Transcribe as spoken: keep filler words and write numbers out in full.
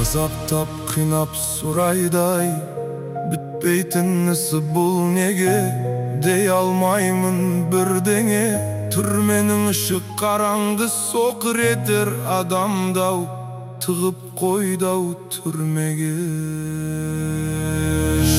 Азаптап кыйнап сурайдай, бүтпейтін ісі бұл неге? Дей алмаймын бірдеңе. Түрменің іші қараңғы соқыр етер адамдау, тығып қойдау түрмеге.